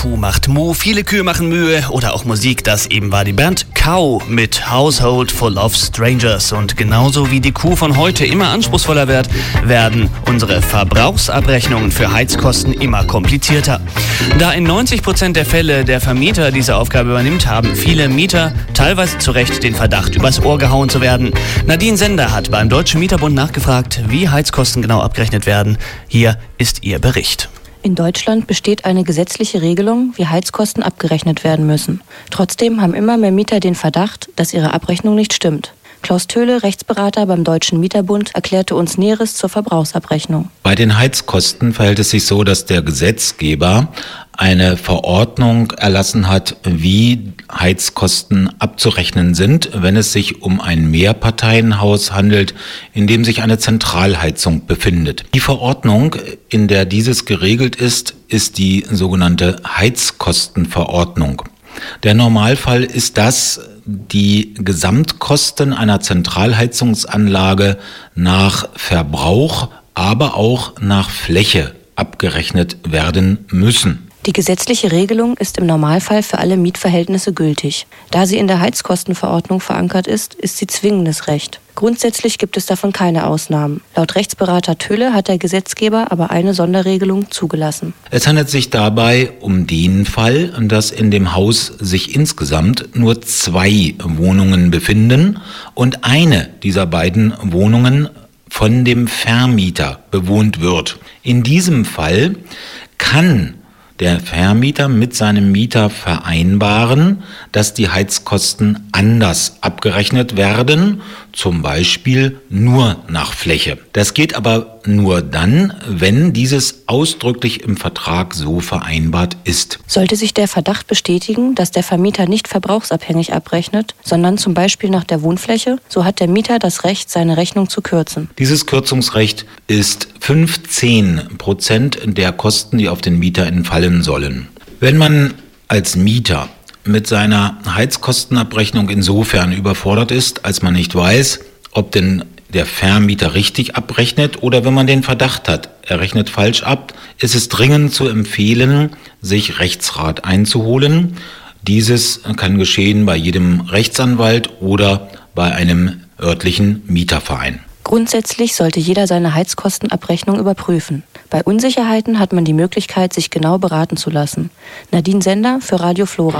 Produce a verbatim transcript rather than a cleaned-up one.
Kuh macht Mu, viele Kühe machen Mühe oder auch Musik, das eben war die Band Cow mit Household Full of Strangers. Und genauso wie die Kuh von heute immer anspruchsvoller wird, werden unsere Verbrauchsabrechnungen für Heizkosten immer komplizierter. Da in neunzig Prozent der Fälle der Vermieter diese Aufgabe übernimmt, haben viele Mieter teilweise zu Recht den Verdacht, übers Ohr gehauen zu werden. Nadine Sender hat beim Deutschen Mieterbund nachgefragt, wie Heizkosten genau abgerechnet werden. Hier ist ihr Bericht. In Deutschland besteht eine gesetzliche Regelung, wie Heizkosten abgerechnet werden müssen. Trotzdem haben immer mehr Mieter den Verdacht, dass ihre Abrechnung nicht stimmt. Klaus Töhle, Rechtsberater beim Deutschen Mieterbund, erklärte uns Näheres zur Verbrauchsabrechnung. Bei den Heizkosten verhält es sich so, dass der Gesetzgeber eine Verordnung erlassen hat, wie Heizkosten abzurechnen sind, wenn es sich um ein Mehrparteienhaus handelt, in dem sich eine Zentralheizung befindet. Die Verordnung, in der dieses geregelt ist, ist die sogenannte Heizkostenverordnung. Der Normalfall ist das, die Gesamtkosten einer Zentralheizungsanlage nach Verbrauch, aber auch nach Fläche abgerechnet werden müssen. Die gesetzliche Regelung ist im Normalfall für alle Mietverhältnisse gültig. Da sie in der Heizkostenverordnung verankert ist, ist sie zwingendes Recht. Grundsätzlich gibt es davon keine Ausnahmen. Laut Rechtsberater Tölle hat der Gesetzgeber aber eine Sonderregelung zugelassen. Es handelt sich dabei um den Fall, dass in dem Haus sich insgesamt nur zwei Wohnungen befinden und eine dieser beiden Wohnungen von dem Vermieter bewohnt wird. In diesem Fall kann der Vermieter mit seinem Mieter vereinbaren, dass die Heizkosten anders abgerechnet werden, zum Beispiel nur nach Fläche. Das geht aber nur dann, wenn dieses ausdrücklich im Vertrag so vereinbart ist. Sollte sich der Verdacht bestätigen, dass der Vermieter nicht verbrauchsabhängig abrechnet, sondern zum Beispiel nach der Wohnfläche, so hat der Mieter das Recht, seine Rechnung zu kürzen. Dieses Kürzungsrecht ist fünfzehn Prozent der Kosten, die auf den Mieter entfallen sollen. Wenn man als Mieter mit seiner Heizkostenabrechnung insofern überfordert ist, als man nicht weiß, ob denn der Vermieter richtig abrechnet oder wenn man den Verdacht hat, er rechnet falsch ab, ist es dringend zu empfehlen, sich Rechtsrat einzuholen. Dieses kann geschehen bei jedem Rechtsanwalt oder bei einem örtlichen Mieterverein. Grundsätzlich sollte jeder seine Heizkostenabrechnung überprüfen. Bei Unsicherheiten hat man die Möglichkeit, sich genau beraten zu lassen. Nadine Sender für Radio Flora.